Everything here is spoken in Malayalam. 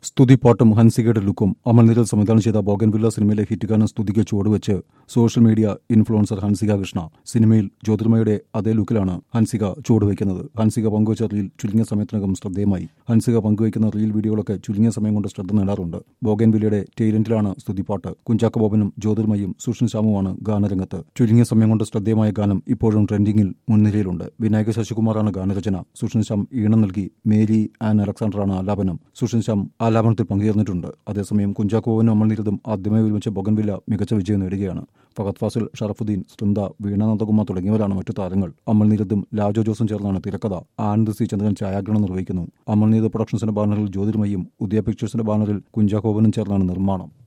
സ്തുതിപ്പാട്ടും ഹൻസികയുടെ ലുക്കും അമൽനീരൽ സംവിധാനം ചെയ്ത ബോഗൻവില്ല സിനിമയിലെ ഹിറ്റ് ഗാനം സ്തുതിക്ക് ചുവടുവെച്ച് social media influencer Hansika Krishna. സിനിമയിൽ ജ്യോതിർമയുടെ അതേ ലുക്കിലാണ് ഹൻസിക ചുവടുവയ്ക്കുന്നത്. ഹൻസിക പങ്കുവച്ച റീൽ ചുരുങ്ങിയ സമയത്തിനകം ശ്രദ്ധേയമായി. ഹൻസിക പങ്കുവയ്ക്കുന്ന റീൽ വീഡിയോകളൊക്കെ ചുരുങ്ങിയ സമയം കൊണ്ട് ശ്രദ്ധ നേടാറുണ്ട്. ബോഗൻവില്ലയുടെ ടൈലന്റിലാണ് സ്തുതിപ്പാട്ട്. കുഞ്ചാക്കോ ബോബനും ജ്യോതിർമയും സുഷിൻ ശ്യാമുമാണ് ഗാനരംഗത്ത്. ചുരുങ്ങിയ സമയം കൊണ്ട് ശ്രദ്ധേയമായ ഗാനം ഇപ്പോഴും ട്രെൻഡിംഗിൽ മുൻനിരയിലുണ്ട്. വിനായക ശശികുമാറാണ് ഗാനരചന. സുഷിൻ ശ്യാം ഈണം നൽകി. മേരി ആൻ അലക്സാണ്ടറാണ് ആലാപനം. സുഷിൻ ശ്യാം ആലാപനത്തിൽ പങ്കുചേർന്നിട്ടുണ്ട്. അതേസമയം കുഞ്ചാക്കോ ബോബനും അമൽനീരതും ആദ്യമായി ഒരുമിച്ച ബോഗൻവില്ല മികച്ച വിജയം നേടുകയാണ്. ഫഹദ് ഫാസിൽ, ഷറഫുദ്ദീൻ, വൃന്ദ, വീണ നന്ദകുമാർ തുടങ്ങിയവരാണ് മറ്റു താരങ്ങൾ. അമൽനീരതും ലാജോ ജോസും ചേർന്നാണ് തിരക്കഥ. ആനന്ദ് സി ചന്ദ്രൻ ഛായാഗ്രഹണം നിർവഹിക്കുന്നു. അമൽനീരത് പ്രൊഡക്ഷൻസിന്റെ ബാനറിൽ ജ്യോതിർമയും ഉദയ പിക്ചേഴ്സിന്റെ ബാനറിൽ കുഞ്ചാക്കോ ബോബനും ചേർന്നാണ് നിർമ്മാണം.